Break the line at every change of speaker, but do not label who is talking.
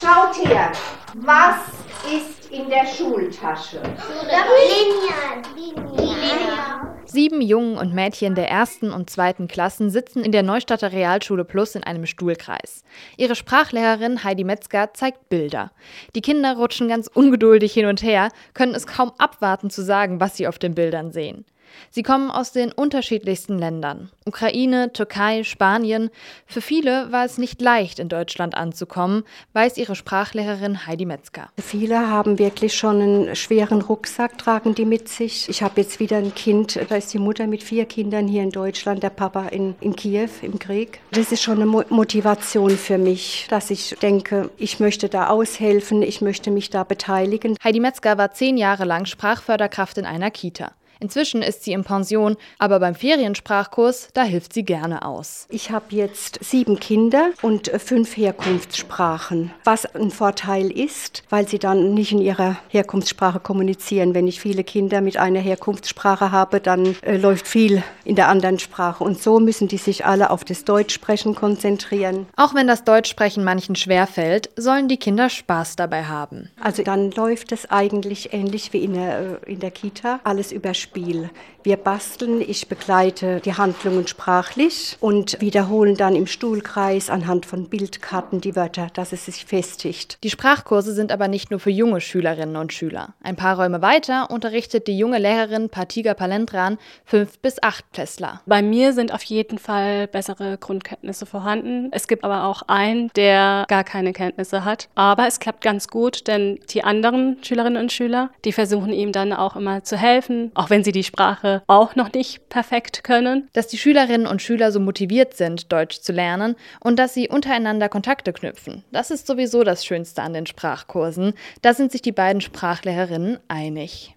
Schaut her, was ist in der Schultasche?
Lineal.
7 Jungen und Mädchen der 1. und 2. Klassen sitzen in der Neustadter Realschule Plus in einem Stuhlkreis. Ihre Sprachlehrerin Heidi Metzger zeigt Bilder. Die Kinder rutschen ganz ungeduldig hin und her, können es kaum abwarten zu sagen, was sie auf den Bildern sehen. Sie kommen aus den unterschiedlichsten Ländern. Ukraine, Türkei, Spanien. Für viele war es nicht leicht, in Deutschland anzukommen, weiß ihre Sprachlehrerin Heidi Metzger.
Viele haben wirklich schon einen schweren Rucksack, tragen die mit sich. Ich habe jetzt wieder ein Kind, da ist die Mutter mit 4 Kindern hier in Deutschland, der Papa in Kiew im Krieg. Das ist schon eine Motivation für mich, dass ich denke, ich möchte da aushelfen, ich möchte mich da beteiligen.
Heidi Metzger war 10 Jahre lang Sprachförderkraft in einer Kita. Inzwischen ist sie in Pension, aber beim Feriensprachkurs, da hilft sie gerne aus.
Ich habe jetzt 7 Kinder und 5 Herkunftssprachen, was ein Vorteil ist, weil sie dann nicht in ihrer Herkunftssprache kommunizieren. Wenn ich viele Kinder mit einer Herkunftssprache habe, dann läuft viel in der anderen Sprache. Und so müssen die sich alle auf das Deutschsprechen konzentrieren.
Auch wenn das Deutschsprechen manchen schwerfällt, sollen die Kinder Spaß dabei haben.
Also dann läuft es eigentlich ähnlich wie in der Kita, alles über Spiel. Wir basteln, ich begleite die Handlungen sprachlich und wiederholen dann im Stuhlkreis anhand von Bildkarten die Wörter, dass es sich festigt.
Die Sprachkurse sind aber nicht nur für junge Schülerinnen und Schüler. Ein paar Räume weiter unterrichtet die junge Lehrerin Partiga Palendran 5- bis 8-Klässler.
Bei mir sind auf jeden Fall bessere Grundkenntnisse vorhanden. Es gibt aber auch einen, der gar keine Kenntnisse hat. Aber es klappt ganz gut, denn die anderen Schülerinnen und Schüler, die versuchen ihm dann auch immer zu helfen, auch wenn sie die Sprache auch noch nicht perfekt können.
Dass die Schülerinnen und Schüler so motiviert sind, Deutsch zu lernen und dass sie untereinander Kontakte knüpfen, das ist sowieso das Schönste an den Sprachkursen. Da sind sich die beiden Sprachlehrerinnen einig.